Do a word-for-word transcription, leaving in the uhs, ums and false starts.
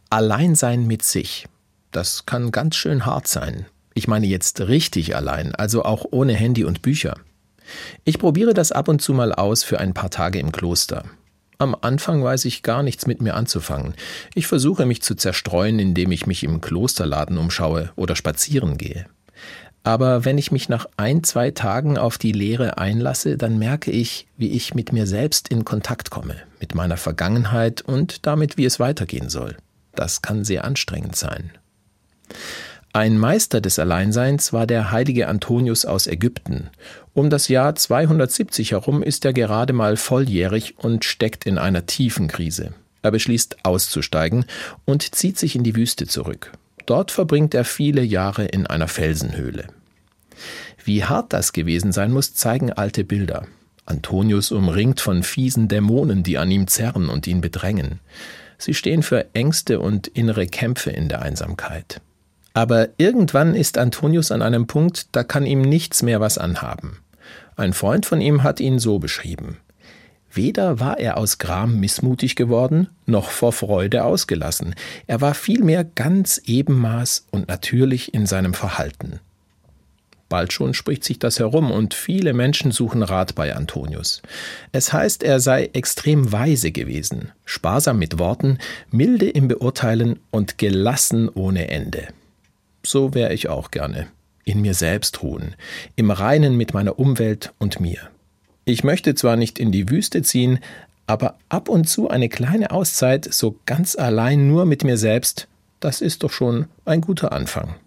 Alleinsein mit sich. Das kann ganz schön hart sein. Ich meine jetzt richtig allein, also auch ohne Handy und Bücher. Ich probiere das ab und zu mal aus für ein paar Tage im Kloster. Am Anfang weiß ich gar nichts mit mir anzufangen. Ich versuche mich zu zerstreuen, indem ich mich im Klosterladen umschaue oder spazieren gehe. Aber wenn ich mich nach ein, zwei Tagen auf die Lehre einlasse, dann merke ich, wie ich mit mir selbst in Kontakt komme, mit meiner Vergangenheit und damit, wie es weitergehen soll. Das kann sehr anstrengend sein. Ein Meister des Alleinseins war der heilige Antonius aus Ägypten. Um das Jahr zweihundertsiebzig herum ist er gerade mal volljährig und steckt in einer tiefen Krise. Er beschließt, auszusteigen und zieht sich in die Wüste zurück. Dort verbringt er viele Jahre in einer Felsenhöhle. Wie hart das gewesen sein muss, zeigen alte Bilder. Antonius umringt von fiesen Dämonen, die an ihm zerren und ihn bedrängen. Sie stehen für Ängste und innere Kämpfe in der Einsamkeit. Aber irgendwann ist Antonius an einem Punkt, da kann ihm nichts mehr was anhaben. Ein Freund von ihm hat ihn so beschrieben: Weder war er aus Gram missmutig geworden, noch vor Freude ausgelassen. Er war vielmehr ganz Ebenmaß und natürlich in seinem Verhalten. Bald schon spricht sich das herum und viele Menschen suchen Rat bei Antonius. Es heißt, er sei extrem weise gewesen, sparsam mit Worten, milde im Beurteilen und gelassen ohne Ende. So wäre ich auch gerne. In mir selbst ruhen, im Reinen mit meiner Umwelt und mir. Ich möchte zwar nicht in die Wüste ziehen, aber ab und zu eine kleine Auszeit, so ganz allein nur mit mir selbst, das ist doch schon ein guter Anfang.